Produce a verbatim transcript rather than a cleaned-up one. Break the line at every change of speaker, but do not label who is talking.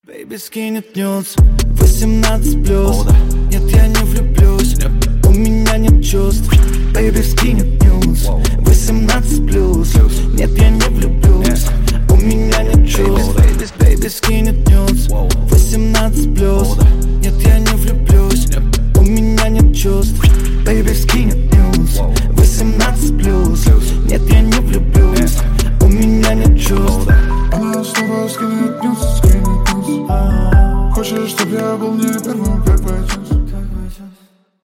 Бэйби скинет нюц, восемнадцать плюс. Нет, я не влюблюсь, у меня нет чувств. Бэйби скинет нюц,